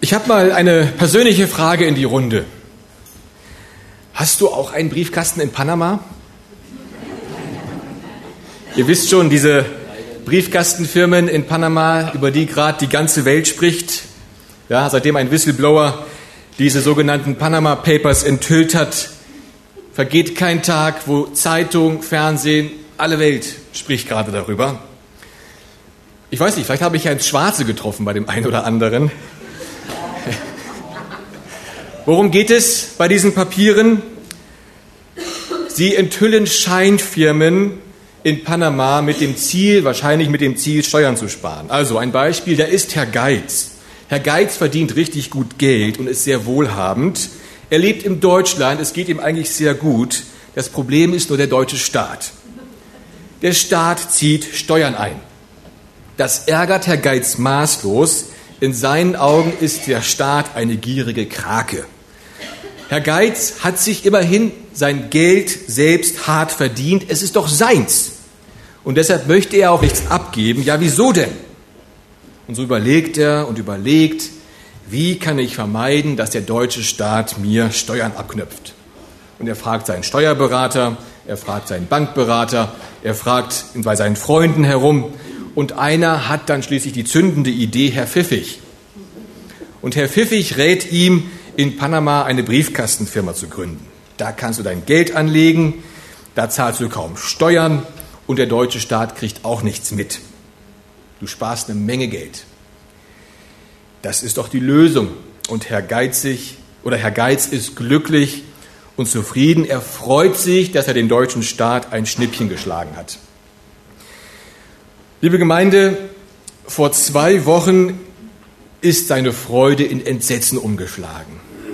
Ich habe mal eine persönliche Frage in die Runde. Hast du auch einen Briefkasten in Panama? Ihr wisst schon, diese Briefkastenfirmen in Panama, über die gerade die ganze Welt spricht. Ja, seitdem ein Whistleblower diese sogenannten Panama Papers enthüllt hat, vergeht kein Tag, wo Zeitung, Fernsehen, alle Welt spricht gerade darüber. Ich weiß nicht, vielleicht habe ich ja ins Schwarze getroffen bei dem einen oder anderen. Worum geht es bei diesen Papieren? Sie enthüllen Scheinfirmen in Panama wahrscheinlich mit dem Ziel, Steuern zu sparen. Also ein Beispiel, da ist Herr Geitz. Herr Geitz verdient richtig gut Geld und ist sehr wohlhabend. Er lebt in Deutschland, es geht ihm eigentlich sehr gut. Das Problem ist nur der deutsche Staat. Der Staat zieht Steuern ein. Das ärgert Herr Geitz maßlos. In seinen Augen ist der Staat eine gierige Krake. Herr Geitz hat sich immerhin sein Geld selbst hart verdient. Es ist doch seins. Und deshalb möchte er auch nichts abgeben. Ja, wieso denn? Und so überlegt er und überlegt, wie kann ich vermeiden, dass der deutsche Staat mir Steuern abknöpft? Und er fragt seinen Steuerberater, er fragt seinen Bankberater, er fragt bei seinen Freunden herum. Und einer hat dann schließlich die zündende Idee, Herr Pfiffig. Und Herr Pfiffig rät ihm, in Panama eine Briefkastenfirma zu gründen. Da kannst du dein Geld anlegen, da zahlst du kaum Steuern und der deutsche Staat kriegt auch nichts mit. Du sparst eine Menge Geld. Das ist doch die Lösung. Und Herr Geitz ist glücklich und zufrieden. Er freut sich, dass er den deutschen Staat ein Schnippchen geschlagen hat. Liebe Gemeinde, vor 2 Wochen ist seine Freude in Entsetzen umgeschlagen.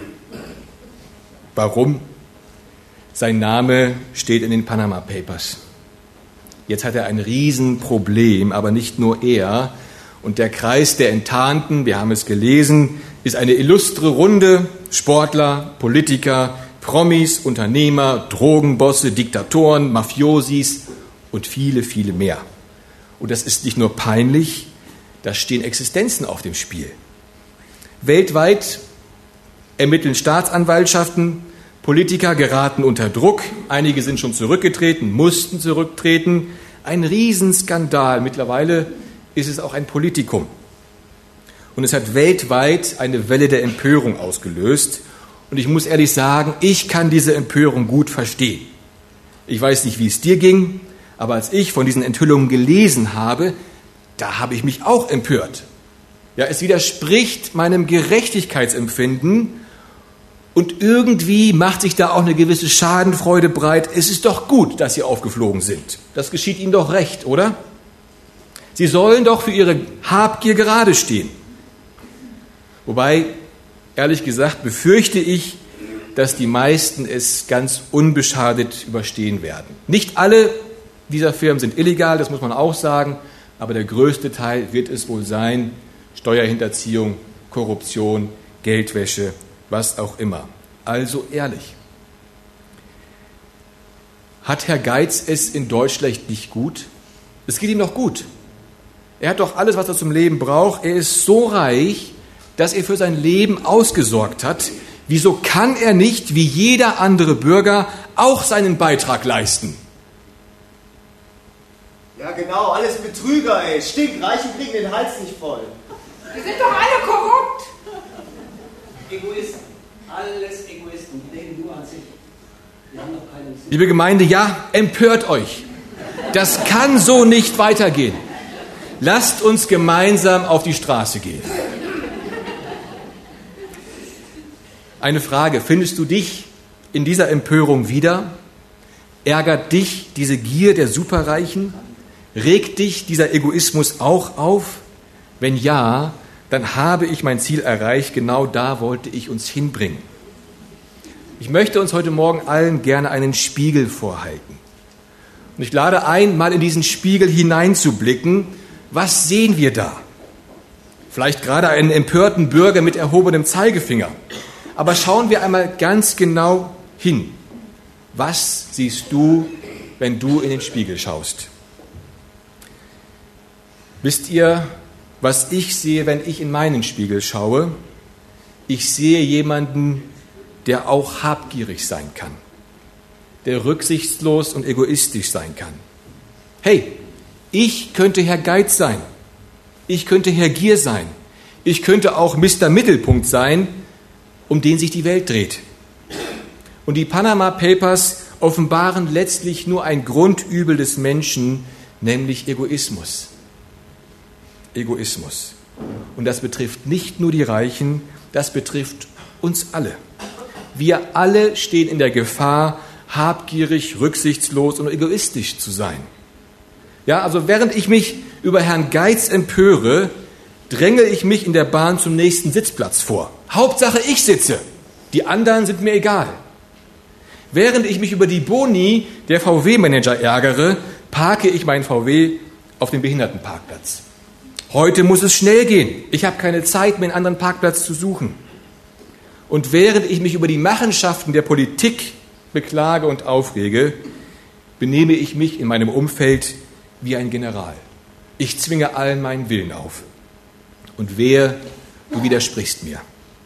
Warum? Sein Name steht in den Panama Papers. Jetzt hat er ein Riesenproblem, aber nicht nur er. Und der Kreis der Enttarnten, wir haben es gelesen, ist eine illustre Runde, Sportler, Politiker, Promis, Unternehmer, Drogenbosse, Diktatoren, Mafiosis und viele, viele mehr. Und das ist nicht nur peinlich, da stehen Existenzen auf dem Spiel. Weltweit ermitteln Staatsanwaltschaften, Politiker geraten unter Druck, einige sind schon zurückgetreten, mussten zurücktreten. Ein Riesenskandal, mittlerweile ist es auch ein Politikum. Und es hat weltweit eine Welle der Empörung ausgelöst. Und ich muss ehrlich sagen, ich kann diese Empörung gut verstehen. Ich weiß nicht, wie es dir ging, aber als ich von diesen Enthüllungen gelesen habe, da habe ich mich auch empört. Ja, es widerspricht meinem Gerechtigkeitsempfinden und irgendwie macht sich da auch eine gewisse Schadenfreude breit. Es ist doch gut, dass sie aufgeflogen sind. Das geschieht ihnen doch recht, oder? Sie sollen doch für ihre Habgier gerade stehen. Wobei, ehrlich gesagt, befürchte ich, dass die meisten es ganz unbeschadet überstehen werden. Nicht alle dieser Firmen sind illegal, das muss man auch sagen, aber der größte Teil wird es wohl sein, Steuerhinterziehung, Korruption, Geldwäsche, was auch immer. Also ehrlich. Hat Herr Geitz es in Deutschland nicht gut? Es geht ihm doch gut. Er hat doch alles, was er zum Leben braucht. Er ist so reich, dass er für sein Leben ausgesorgt hat. Wieso kann er nicht, wie jeder andere Bürger, auch seinen Beitrag leisten? Ja genau, alles Betrüger, ey. Stinkreiche kriegen den Hals nicht voll. Die sind doch alle korrupt. Egoisten. Alles Egoisten. Die denken nur an sich. Die haben doch keinen Sinn. Liebe Gemeinde, ja, empört euch. Das kann so nicht weitergehen. Lasst uns gemeinsam auf die Straße gehen. Eine Frage, findest du dich in dieser Empörung wieder? Ärgert dich diese Gier der Superreichen? Regt dich dieser Egoismus auch auf? Wenn ja, dann habe ich mein Ziel erreicht. Genau da wollte ich uns hinbringen. Ich möchte uns heute Morgen allen gerne einen Spiegel vorhalten. Und ich lade ein, mal in diesen Spiegel hineinzublicken. Was sehen wir da? Vielleicht gerade einen empörten Bürger mit erhobenem Zeigefinger. Aber schauen wir einmal ganz genau hin. Was siehst du, wenn du in den Spiegel schaust? Wisst ihr, was ich sehe, wenn ich in meinen Spiegel schaue? Ich sehe jemanden, der auch habgierig sein kann, der rücksichtslos und egoistisch sein kann. Hey, ich könnte Herr Geiz sein, ich könnte Herr Gier sein, ich könnte auch Mr. Mittelpunkt sein, um den sich die Welt dreht. Und die Panama Papers offenbaren letztlich nur ein Grundübel des Menschen, nämlich Egoismus. Egoismus. Und das betrifft nicht nur die Reichen, das betrifft uns alle. Wir alle stehen in der Gefahr, habgierig, rücksichtslos und egoistisch zu sein. Ja, also während ich mich über Herrn Geiz empöre, dränge ich mich in der Bahn zum nächsten Sitzplatz vor. Hauptsache ich sitze, die anderen sind mir egal. Während ich mich über die Boni der VW-Manager ärgere, parke ich meinen VW auf dem Behindertenparkplatz. Heute muss es schnell gehen. Ich habe keine Zeit, mir einen anderen Parkplatz zu suchen. Und während ich mich über die Machenschaften der Politik beklage und aufrege, benehme ich mich in meinem Umfeld wie ein General. Ich zwinge allen meinen Willen auf. Und wehe, du widersprichst mir.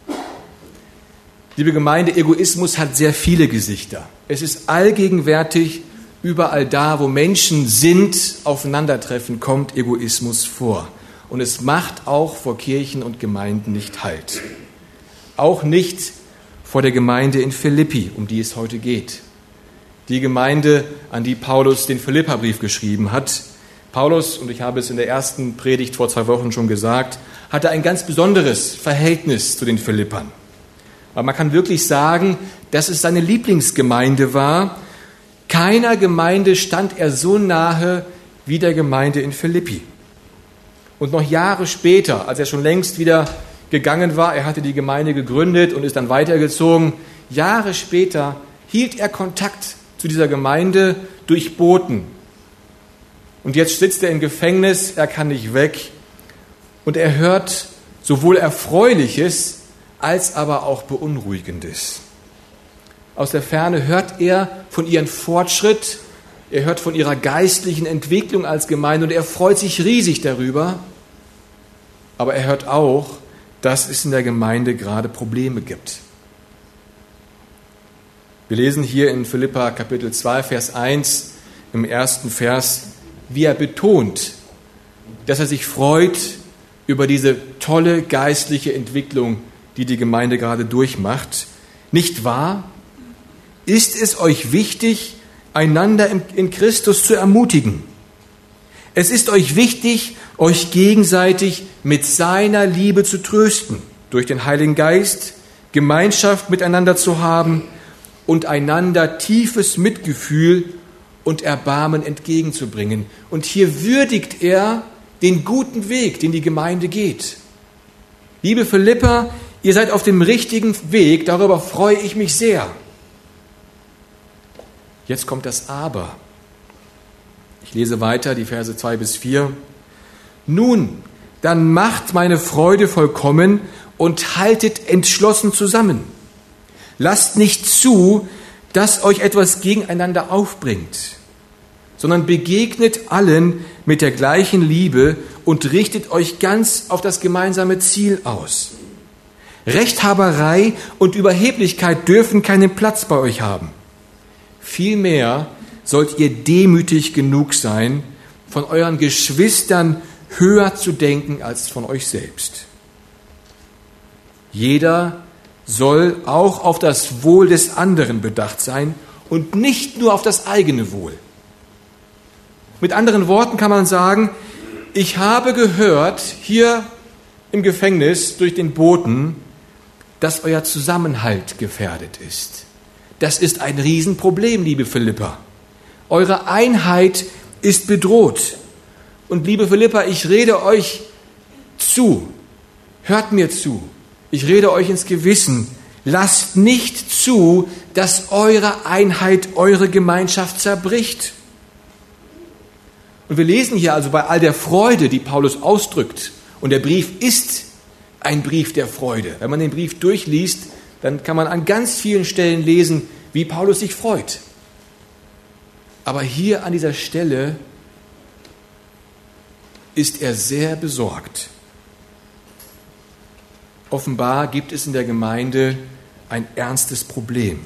Liebe Gemeinde, Egoismus hat sehr viele Gesichter. Es ist allgegenwärtig, überall da, wo Menschen sind, aufeinandertreffen, kommt Egoismus vor. Und es macht auch vor Kirchen und Gemeinden nicht Halt. Auch nicht vor der Gemeinde in Philippi, um die es heute geht. Die Gemeinde, an die Paulus den Philipperbrief geschrieben hat. Paulus, und ich habe es in der ersten Predigt vor 2 Wochen schon gesagt, hatte ein ganz besonderes Verhältnis zu den Philippern. Aber man kann wirklich sagen, dass es seine Lieblingsgemeinde war. Keiner Gemeinde stand er so nahe wie der Gemeinde in Philippi. Und noch Jahre später, als er schon längst wieder gegangen war, er hatte die Gemeinde gegründet und ist dann weitergezogen, Jahre später hielt er Kontakt zu dieser Gemeinde durch Boten. Und jetzt sitzt er im Gefängnis, er kann nicht weg und er hört sowohl Erfreuliches als aber auch Beunruhigendes. Aus der Ferne hört er von ihrem Fortschritt, er hört von ihrer geistlichen Entwicklung als Gemeinde und er freut sich riesig darüber. Aber er hört auch, dass es in der Gemeinde gerade Probleme gibt. Wir lesen hier in Philipper Kapitel 2, Vers 1 im ersten Vers, wie er betont, dass er sich freut über diese tolle geistliche Entwicklung, die die Gemeinde gerade durchmacht. Nicht wahr? Ist es euch wichtig, einander in Christus zu ermutigen? Es ist euch wichtig, euch gegenseitig mit seiner Liebe zu trösten, durch den Heiligen Geist, Gemeinschaft miteinander zu haben und einander tiefes Mitgefühl und Erbarmen entgegenzubringen. Und hier würdigt er den guten Weg, den die Gemeinde geht. Liebe Philipper, ihr seid auf dem richtigen Weg, darüber freue ich mich sehr. Jetzt kommt das Aber. Ich lese weiter, die Verse 2 bis 4. Nun, dann macht meine Freude vollkommen und haltet entschlossen zusammen. Lasst nicht zu, dass euch etwas gegeneinander aufbringt, sondern begegnet allen mit der gleichen Liebe und richtet euch ganz auf das gemeinsame Ziel aus. Rechthaberei und Überheblichkeit dürfen keinen Platz bei euch haben. Vielmehr sollt ihr demütig genug sein, von euren Geschwistern höher zu denken als von euch selbst. Jeder soll auch auf das Wohl des anderen bedacht sein und nicht nur auf das eigene Wohl. Mit anderen Worten kann man sagen, ich habe gehört hier im Gefängnis durch den Boten, dass euer Zusammenhalt gefährdet ist. Das ist ein Riesenproblem, liebe Philipper. Eure Einheit ist bedroht. Und liebe Philipper, ich rede euch zu. Hört mir zu. Ich rede euch ins Gewissen. Lasst nicht zu, dass eure Einheit, eure Gemeinschaft zerbricht. Und wir lesen hier also bei all der Freude, die Paulus ausdrückt. Und der Brief ist ein Brief der Freude. Wenn man den Brief durchliest, dann kann man an ganz vielen Stellen lesen, wie Paulus sich freut. Aber hier an dieser Stelle ist er sehr besorgt. offenbar gibt es in der Gemeinde ein ernstes Problem.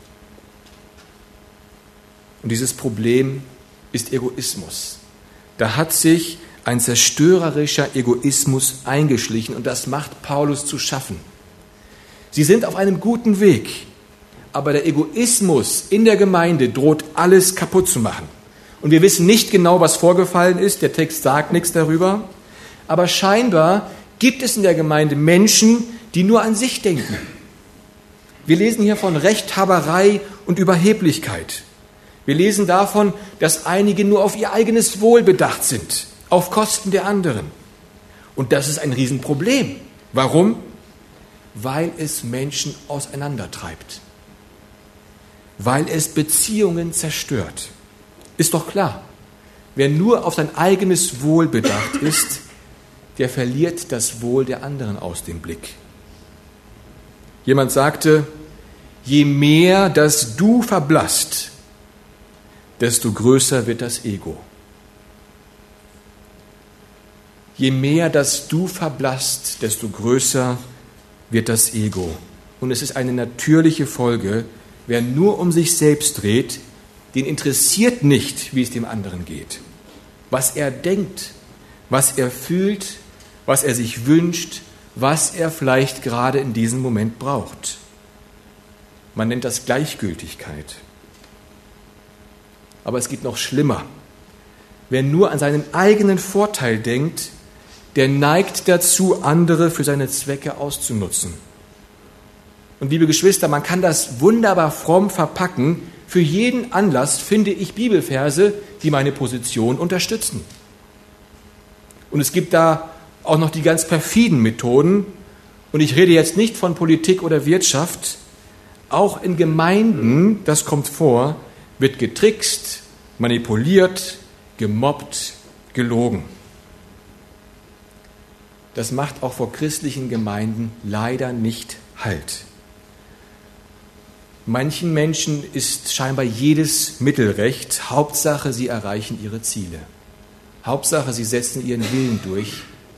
Und dieses Problem ist Egoismus. Da hat sich ein zerstörerischer Egoismus eingeschlichen und das macht Paulus zu schaffen. Sie sind auf einem guten Weg, aber der Egoismus in der Gemeinde droht alles kaputt zu machen. Und wir wissen nicht genau, was vorgefallen ist, der Text sagt nichts darüber, aber scheinbar gibt es in der Gemeinde Menschen, die nur an sich denken. Wir lesen hier von Rechthaberei und Überheblichkeit. Wir lesen davon, dass einige nur auf ihr eigenes Wohl bedacht sind, auf Kosten der anderen. Und das ist ein Riesenproblem. Warum? Weil es Menschen auseinandertreibt. Weil es Beziehungen zerstört. Ist doch klar, wer nur auf sein eigenes Wohl bedacht ist, der verliert das Wohl der anderen aus dem Blick. Jemand sagte, je mehr das Du verblasst, desto größer wird das Ego. Je mehr das Du verblasst, desto größer wird das Ego. Und es ist eine natürliche Folge, wer nur um sich selbst dreht, den interessiert nicht, wie es dem anderen geht. Was er denkt, was er fühlt, was er sich wünscht, was er vielleicht gerade in diesem Moment braucht. Man nennt das Gleichgültigkeit. Aber es geht noch schlimmer. Wer nur an seinen eigenen Vorteil denkt, der neigt dazu, andere für seine Zwecke auszunutzen. Und liebe Geschwister, man kann das wunderbar fromm verpacken. Für jeden Anlass finde ich Bibelverse, die meine Position unterstützen. Und es gibt da auch noch die ganz perfiden Methoden. Und ich rede jetzt nicht von Politik oder Wirtschaft. Auch in Gemeinden, das kommt vor, wird getrickst, manipuliert, gemobbt, gelogen. Das macht auch vor christlichen Gemeinden leider nicht Halt. Manchen Menschen ist scheinbar jedes Mittel recht. Hauptsache, sie erreichen ihre Ziele. Hauptsache, sie setzen ihren Willen durch.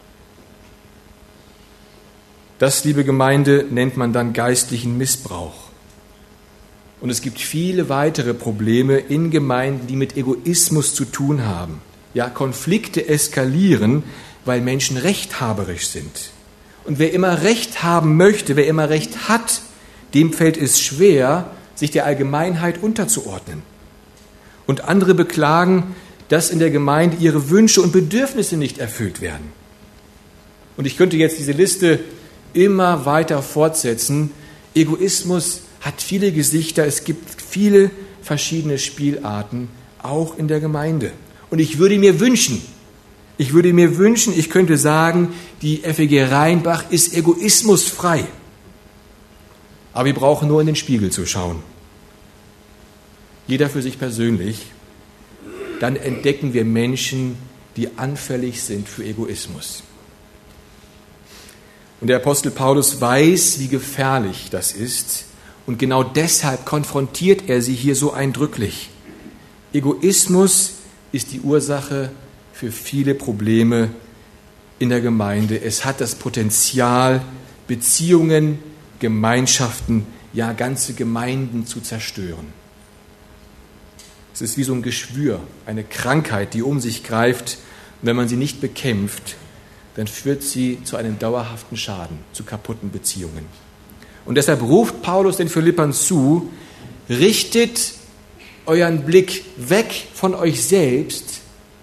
Das, liebe Gemeinde, nennt man dann geistlichen Missbrauch. Und es gibt viele weitere Probleme in Gemeinden, die mit Egoismus zu tun haben. Ja, Konflikte eskalieren, weil Menschen rechthaberisch sind. Und wer immer Recht haben möchte, wer immer Recht hat, dem fällt es schwer, sich der Allgemeinheit unterzuordnen. Und andere beklagen, dass in der Gemeinde ihre Wünsche und Bedürfnisse nicht erfüllt werden. Und ich könnte jetzt diese Liste immer weiter fortsetzen. Egoismus hat viele Gesichter, es gibt viele verschiedene Spielarten, auch in der Gemeinde. Und ich würde mir wünschen, ich könnte sagen, die FEG Rheinbach ist egoismusfrei. Aber wir brauchen nur in den Spiegel zu schauen. Jeder für sich persönlich. Dann entdecken wir Menschen, die anfällig sind für Egoismus. Und der Apostel Paulus weiß, wie gefährlich das ist. Und genau deshalb konfrontiert er sie hier so eindrücklich. Egoismus ist die Ursache für viele Probleme in der Gemeinde. Es hat das Potenzial, Beziehungen, Gemeinschaften, ja ganze Gemeinden zu zerstören. Es ist wie so ein Geschwür, eine Krankheit, die um sich greift. Und wenn man sie nicht bekämpft, dann führt sie zu einem dauerhaften Schaden, zu kaputten Beziehungen. Und deshalb ruft Paulus den Philippern zu, richtet euren Blick weg von euch selbst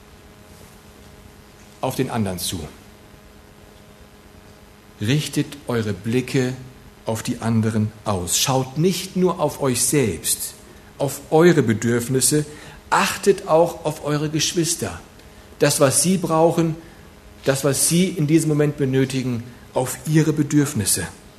auf den anderen zu. Richtet eure Blicke auf die anderen aus. Schaut nicht nur auf euch selbst, auf eure Bedürfnisse, achtet auch auf eure Geschwister. Das, was sie brauchen, das, was sie in diesem Moment benötigen, auf ihre Bedürfnisse.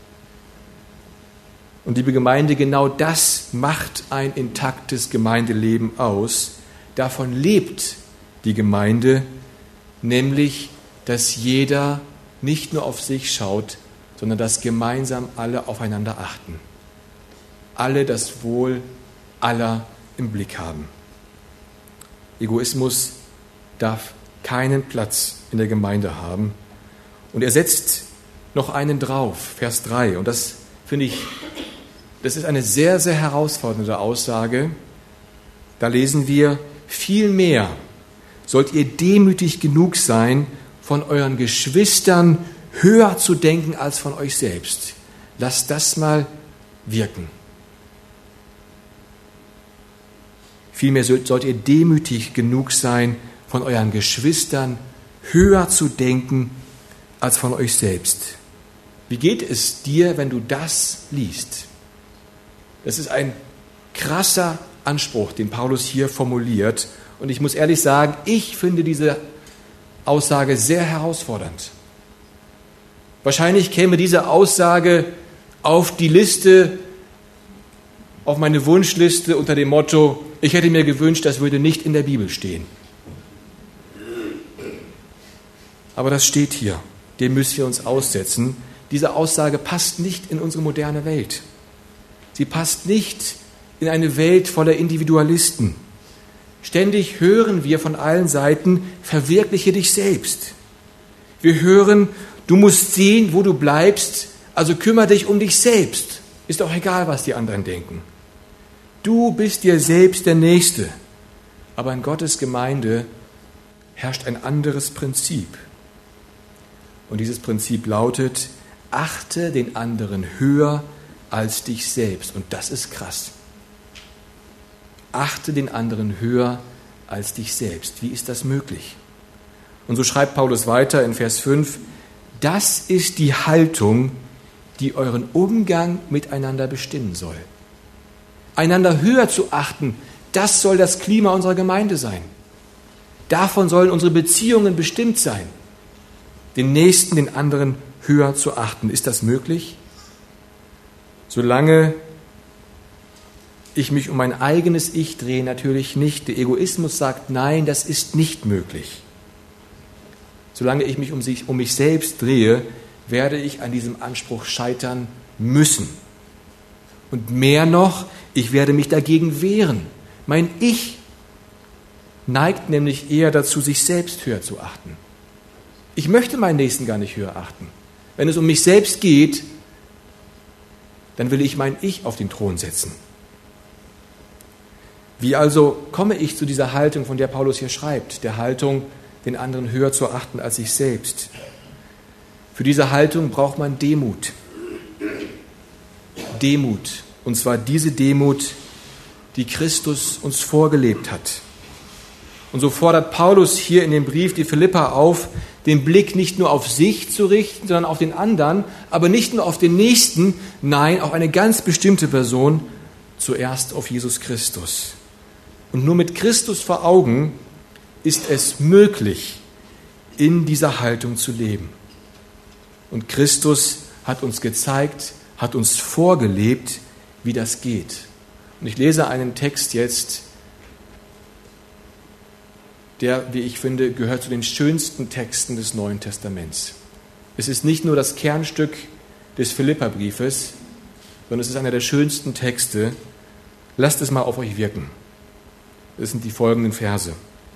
Und liebe Gemeinde, genau das macht ein intaktes Gemeindeleben aus. Davon lebt die Gemeinde, nämlich, dass jeder nicht nur auf sich schaut, sondern dass gemeinsam alle aufeinander achten. Alle das Wohl aller im Blick haben. Egoismus darf keinen Platz in der Gemeinde haben. Und er setzt noch einen drauf, Vers 3. Und das finde ich, das ist eine sehr, sehr herausfordernde Aussage. Da lesen wir, vielmehr sollt ihr demütig genug sein, von euren Geschwistern höher zu denken als von euch selbst. Lasst das mal wirken. Vielmehr sollt ihr demütig genug sein, von euren Geschwistern höher zu denken als von euch selbst. Wie geht es dir, wenn du das liest? Das ist ein krasser Anspruch, den Paulus hier formuliert. Und ich muss ehrlich sagen, ich finde diese Aussage sehr herausfordernd. Wahrscheinlich käme diese Aussage auf die Liste, auf meine Wunschliste unter dem Motto, ich hätte mir gewünscht, das würde nicht in der Bibel stehen. Aber das steht hier, dem müssen wir uns aussetzen. Diese Aussage passt nicht in unsere moderne Welt. Sie passt nicht in eine Welt voller Individualisten. Ständig hören wir von allen Seiten, verwirkliche dich selbst. Wir hören, du musst sehen, wo du bleibst, also kümmere dich um dich selbst. Ist doch egal, was die anderen denken. Du bist dir selbst der Nächste. Aber in Gottes Gemeinde herrscht ein anderes Prinzip. Und dieses Prinzip lautet, achte den anderen höher als dich selbst. Und das ist krass. Achte den anderen höher als dich selbst. Wie ist das möglich? Und so schreibt Paulus weiter in Vers 5, das ist die Haltung, die euren Umgang miteinander bestimmen soll. Einander höher zu achten, das soll das Klima unserer Gemeinde sein. Davon sollen unsere Beziehungen bestimmt sein. Den Nächsten, den anderen höher zu achten. Ist das möglich? Solange ich mich um mein eigenes Ich drehe, natürlich nicht. Der Egoismus sagt, nein, das ist nicht möglich. Solange ich mich um mich selbst drehe, werde ich an diesem Anspruch scheitern müssen. Und mehr noch, ich werde mich dagegen wehren. Mein Ich neigt nämlich eher dazu, sich selbst höher zu achten. Ich möchte meinen Nächsten gar nicht höher achten. Wenn es um mich selbst geht, dann will ich mein Ich auf den Thron setzen. Wie also komme ich zu dieser Haltung, von der Paulus hier schreibt, der Haltung, den anderen höher zu achten als sich selbst? Für diese Haltung braucht man Demut. Demut, und zwar diese Demut, die Christus uns vorgelebt hat. Und so fordert Paulus hier in dem Brief die Philipper auf, den Blick nicht nur auf sich zu richten, sondern auf den anderen, aber nicht nur auf den Nächsten, nein, auf eine ganz bestimmte Person, zuerst auf Jesus Christus. Und nur mit Christus vor Augen ist es möglich, in dieser Haltung zu leben. Und Christus hat uns gezeigt, hat uns vorgelebt, wie das geht. Und ich lese einen Text jetzt, der, wie ich finde, gehört zu den schönsten Texten des Neuen Testaments. Es ist nicht nur das Kernstück des Philipperbriefes, sondern es ist einer der schönsten Texte. Lasst es mal auf euch wirken. Das sind die folgenden Verse.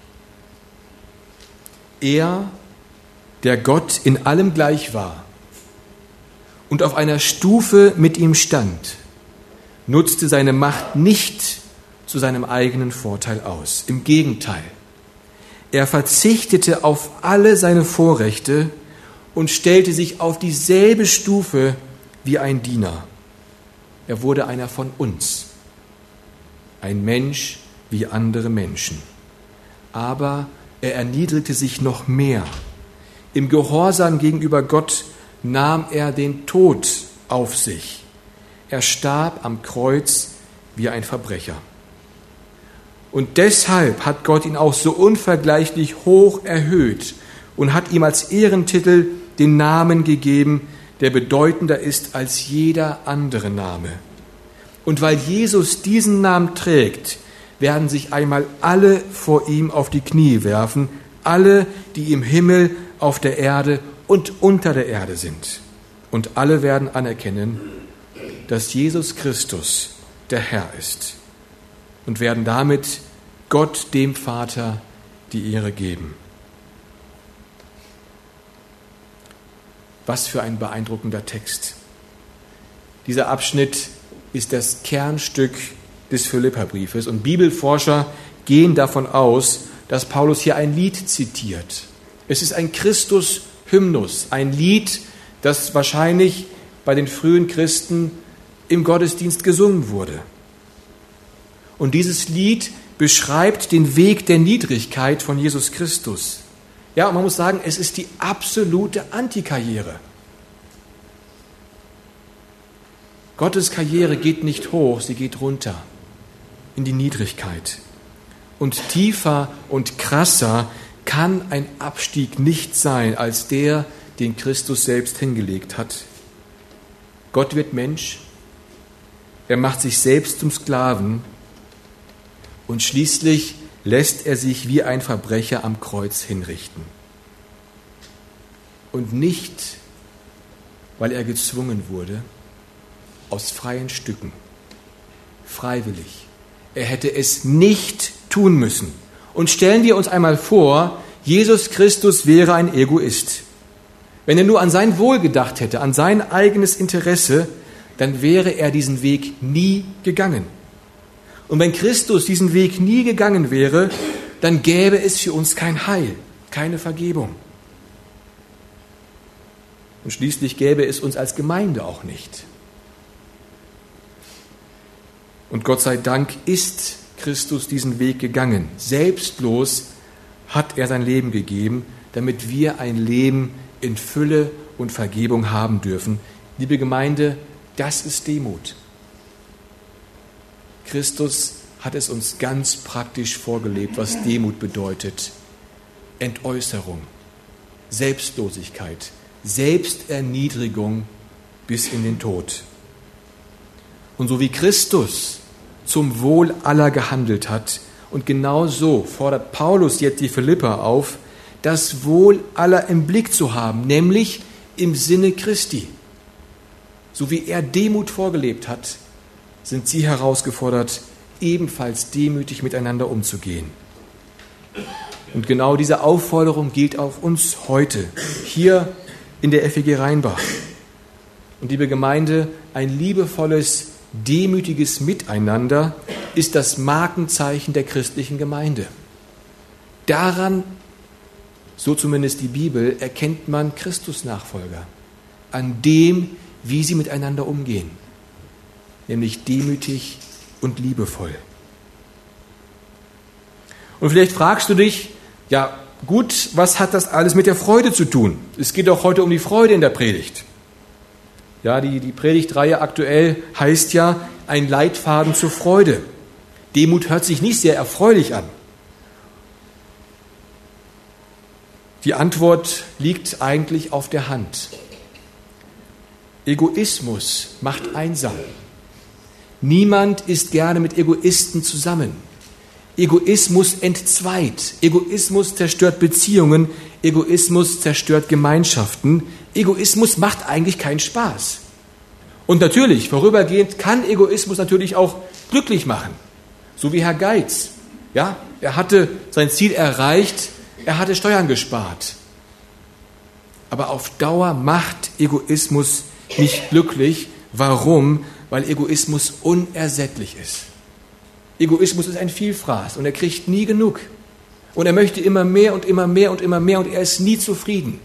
Er, der Gott in allem gleich war und auf einer Stufe mit ihm stand, nutzte seine Macht nicht zu seinem eigenen Vorteil aus. Im Gegenteil, er verzichtete auf alle seine Vorrechte und stellte sich auf dieselbe Stufe wie ein Diener. Er wurde einer von uns, ein Mensch wie andere Menschen. Aber er erniedrigte sich noch mehr. Im Gehorsam gegenüber Gott nahm er den Tod auf sich. Er starb am Kreuz wie ein Verbrecher. Und deshalb hat Gott ihn auch so unvergleichlich hoch erhöht und hat ihm als Ehrentitel den Namen gegeben, der bedeutender ist als jeder andere Name. Und weil Jesus diesen Namen trägt, werden sich einmal alle vor ihm auf die Knie werfen, alle, die im Himmel, auf der Erde und unter der Erde sind. Und alle werden anerkennen, dass Jesus Christus der Herr ist und werden damit Gott, dem Vater, die Ehre geben. Was für ein beeindruckender Text. Dieser Abschnitt ist das Kernstück des Philipperbriefes und Bibelforscher gehen davon aus, dass Paulus hier ein Lied zitiert. Es ist ein Christus-Hymnus, ein Lied, das wahrscheinlich bei den frühen Christen im Gottesdienst gesungen wurde. Und dieses Lied beschreibt den Weg der Niedrigkeit von Jesus Christus. Ja, und man muss sagen, es ist die absolute Antikarriere. Gottes Karriere geht nicht hoch, sie geht runter in die Niedrigkeit. Und tiefer und krasser kann ein Abstieg nicht sein als der, den Christus selbst hingelegt hat. Gott wird Mensch, er macht sich selbst zum Sklaven und schließlich lässt er sich wie ein Verbrecher am Kreuz hinrichten. Und nicht, weil er gezwungen wurde, aus freien Stücken, freiwillig. Er hätte es nicht tun müssen. Und stellen wir uns einmal vor, Jesus Christus wäre ein Egoist. Wenn er nur an sein Wohl gedacht hätte, an sein eigenes Interesse, dann wäre er diesen Weg nie gegangen. Und wenn Christus diesen Weg nie gegangen wäre, dann gäbe es für uns kein Heil, keine Vergebung. Und schließlich gäbe es uns als Gemeinde auch nicht. Und Gott sei Dank ist Christus diesen Weg gegangen. Selbstlos hat er sein Leben gegeben, damit wir ein Leben in Fülle und Vergebung haben dürfen. Liebe Gemeinde, das ist Demut. Christus hat es uns ganz praktisch vorgelebt, was Demut bedeutet. Entäußerung, Selbstlosigkeit, Selbsterniedrigung bis in den Tod. Und so wie Christus zum Wohl aller gehandelt hat, und genau so fordert Paulus jetzt die Philipper auf, das Wohl aller im Blick zu haben, nämlich im Sinne Christi. So wie er Demut vorgelebt hat, sind sie herausgefordert, ebenfalls demütig miteinander umzugehen. Und genau diese Aufforderung gilt auch uns heute, hier in der FEG Rheinbach. Und liebe Gemeinde, ein liebevolles, demütiges Miteinander ist das Markenzeichen der christlichen Gemeinde. Daran, so zumindest die Bibel, erkennt man Christusnachfolger. An dem, wie sie miteinander umgehen. Nämlich demütig und liebevoll. Und vielleicht fragst du dich, ja gut, was hat das alles mit der Freude zu tun? Es geht doch heute um die Freude in der Predigt. Ja, die Predigtreihe aktuell heißt ja ein Leitfaden zur Freude. Demut hört sich nicht sehr erfreulich an. Die Antwort liegt eigentlich auf der Hand. Egoismus macht einsam. Niemand ist gerne mit Egoisten zusammen. Egoismus entzweit. Egoismus zerstört Beziehungen. Egoismus zerstört Gemeinschaften. Egoismus macht eigentlich keinen Spaß. Und natürlich, vorübergehend kann Egoismus natürlich auch glücklich machen. So wie Herr Geitz. Ja, er hatte sein Ziel erreicht, er hatte Steuern gespart. Aber auf Dauer macht Egoismus nicht glücklich. Warum? Weil Egoismus unersättlich ist. Egoismus ist ein Vielfraß und er kriegt nie genug. Und er möchte immer mehr und immer mehr und immer mehr und er ist nie zufrieden.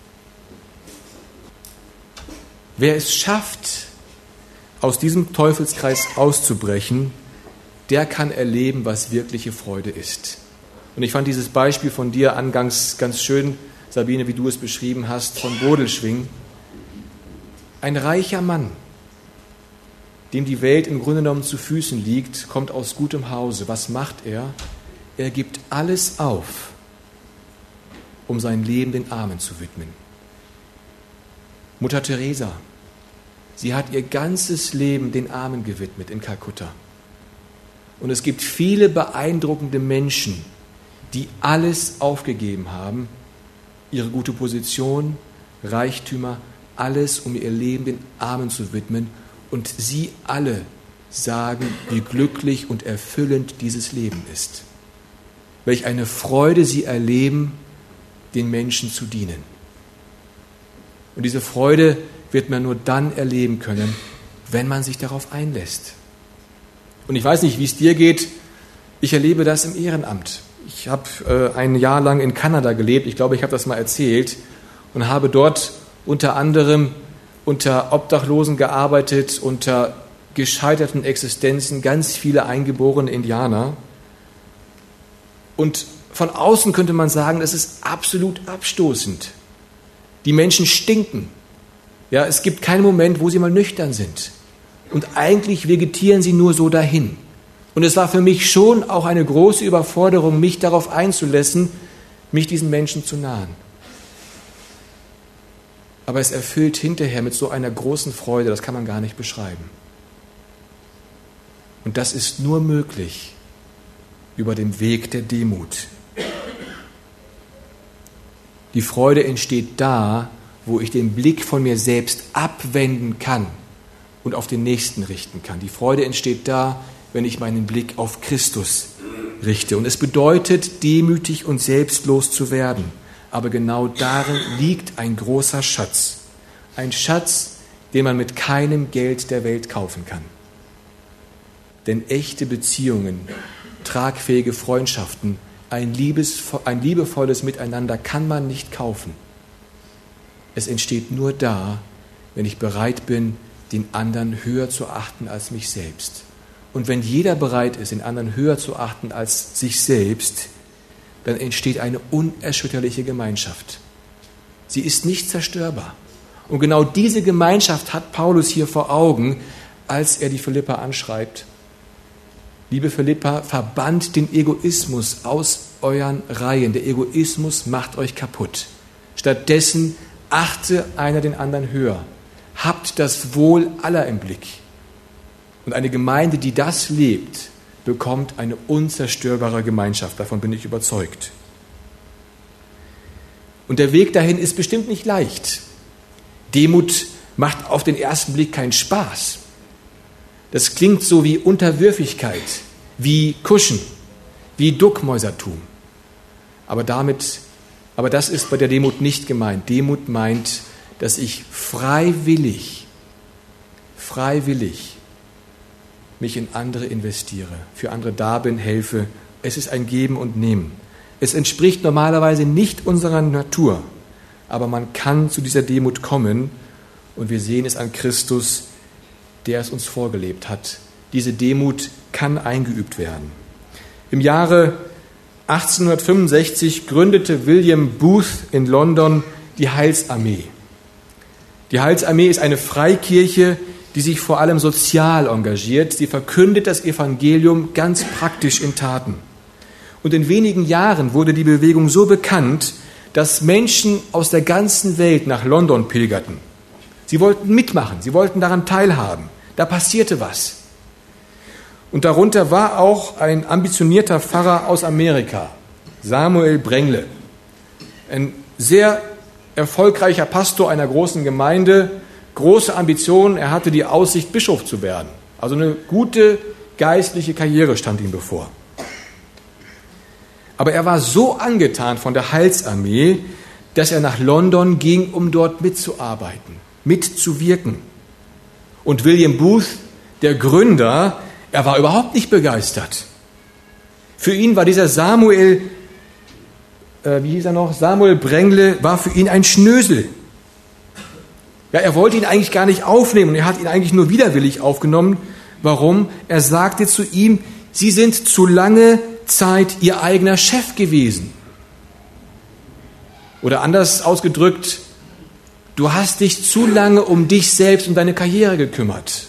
Wer es schafft, aus diesem Teufelskreis auszubrechen, der kann erleben, was wirkliche Freude ist. Und ich fand dieses Beispiel von dir angangs ganz schön, Sabine, wie du es beschrieben hast, von Bodelschwing. Ein reicher Mann, dem die Welt im Grunde genommen zu Füßen liegt, kommt aus gutem Hause. Was macht er? Er gibt alles auf, um sein Leben den Armen zu widmen. Mutter Teresa, sie hat ihr ganzes Leben den Armen gewidmet in Kalkutta. Und es gibt viele beeindruckende Menschen, die alles aufgegeben haben, ihre gute Position, Reichtümer, alles, um ihr Leben den Armen zu widmen. Und sie alle sagen, wie glücklich und erfüllend dieses Leben ist. Welch eine Freude sie erleben, den Menschen zu dienen. Und diese Freude wird man nur dann erleben können, wenn man sich darauf einlässt. Und ich weiß nicht, wie es dir geht, ich erlebe das im Ehrenamt. Ich habe ein Jahr lang in Kanada gelebt, ich glaube, ich habe das mal erzählt, und habe dort unter anderem unter Obdachlosen gearbeitet, unter gescheiterten Existenzen, ganz viele eingeborene Indianer. Und von außen könnte man sagen, das ist absolut abstoßend. Die Menschen stinken. Ja, es gibt keinen Moment, wo sie mal nüchtern sind. Und eigentlich vegetieren sie nur so dahin. Und es war für mich schon auch eine große Überforderung, mich darauf einzulassen, mich diesen Menschen zu nahen. Aber es erfüllt hinterher mit so einer großen Freude, das kann man gar nicht beschreiben. Und das ist nur möglich über den Weg der Demut. Die Freude entsteht da, wo ich den Blick von mir selbst abwenden kann und auf den Nächsten richten kann. Die Freude entsteht da, wenn ich meinen Blick auf Christus richte. Und es bedeutet, demütig und selbstlos zu werden. Aber genau darin liegt ein großer Schatz. Ein Schatz, den man mit keinem Geld der Welt kaufen kann. Denn echte Beziehungen, tragfähige Freundschaften, ein liebevolles Miteinander kann man nicht kaufen. Es entsteht nur da, wenn ich bereit bin, den anderen höher zu achten als mich selbst. Und wenn jeder bereit ist, den anderen höher zu achten als sich selbst, dann entsteht eine unerschütterliche Gemeinschaft. Sie ist nicht zerstörbar. Und genau diese Gemeinschaft hat Paulus hier vor Augen, als er die Philipper anschreibt. Liebe Philipper, verbannt den Egoismus aus euren Reihen. Der Egoismus macht euch kaputt. Stattdessen achte einer den anderen höher. Habt das Wohl aller im Blick. Und eine Gemeinde, die das lebt, bekommt eine unzerstörbare Gemeinschaft. Davon bin ich überzeugt. Und der Weg dahin ist bestimmt nicht leicht. Demut macht auf den ersten Blick keinen Spaß. Das klingt so wie Unterwürfigkeit, wie Kuschen, wie Duckmäusertum. Aber das ist bei der Demut nicht gemeint. Demut meint, dass ich freiwillig mich in andere investiere, für andere da bin, helfe. Es ist ein Geben und Nehmen. Es entspricht normalerweise nicht unserer Natur, aber man kann zu dieser Demut kommen und wir sehen es an Christus, der es uns vorgelebt hat. Diese Demut kann eingeübt werden. Im Jahre 1865 gründete William Booth in London die Heilsarmee. Die Heilsarmee ist eine Freikirche, die sich vor allem sozial engagiert. Sie verkündet das Evangelium ganz praktisch in Taten. Und in wenigen Jahren wurde die Bewegung so bekannt, dass Menschen aus der ganzen Welt nach London pilgerten. Sie wollten mitmachen, sie wollten daran teilhaben. Da passierte was. Und darunter war auch ein ambitionierter Pfarrer aus Amerika, Samuel Brengle. Ein sehr erfolgreicher Pastor einer großen Gemeinde, große Ambitionen, er hatte die Aussicht, Bischof zu werden. Also eine gute geistliche Karriere stand ihm bevor. Aber er war so angetan von der Heilsarmee, dass er nach London ging, um dort mitzuarbeiten, mitzuwirken. Und William Booth, der Gründer, er war überhaupt nicht begeistert. Für ihn war dieser Samuel Brengle, war für ihn ein Schnösel. Ja, er wollte ihn eigentlich gar nicht aufnehmen und er hat ihn eigentlich nur widerwillig aufgenommen. Warum? Er sagte zu ihm, Sie sind zu lange Zeit Ihr eigener Chef gewesen. Oder anders ausgedrückt, du hast dich zu lange um dich selbst und deine Karriere gekümmert.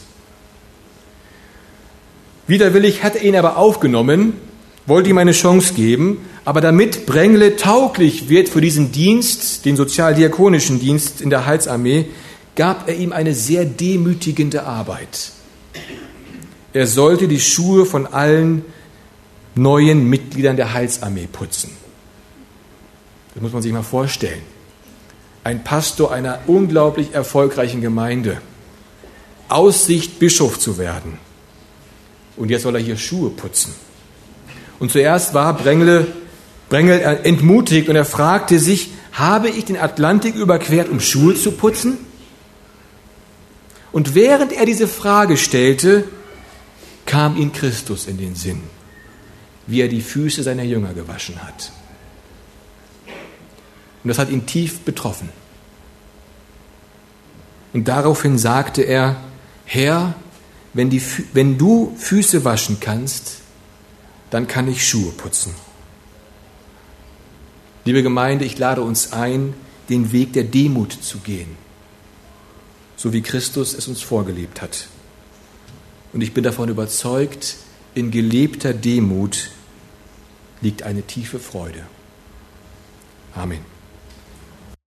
Widerwillig hat er ihn aber aufgenommen, wollte ihm eine Chance geben, aber damit Brengle tauglich wird für diesen Dienst, den sozialdiakonischen Dienst in der Heilsarmee, gab er ihm eine sehr demütigende Arbeit. Er sollte die Schuhe von allen neuen Mitgliedern der Heilsarmee putzen. Das muss man sich mal vorstellen. Ein Pastor einer unglaublich erfolgreichen Gemeinde. Aussicht, Bischof zu werden. Und jetzt soll er hier Schuhe putzen. Und zuerst war Brengle entmutigt und er fragte sich, habe ich den Atlantik überquert, um Schuhe zu putzen? Und während er diese Frage stellte, kam ihm Christus in den Sinn, wie er die Füße seiner Jünger gewaschen hat. Und das hat ihn tief betroffen. Und daraufhin sagte er, Herr, wenn du Füße waschen kannst, dann kann ich Schuhe putzen. Liebe Gemeinde, ich lade uns ein, den Weg der Demut zu gehen, so wie Christus es uns vorgelebt hat. Und ich bin davon überzeugt, in gelebter Demut liegt eine tiefe Freude. Amen.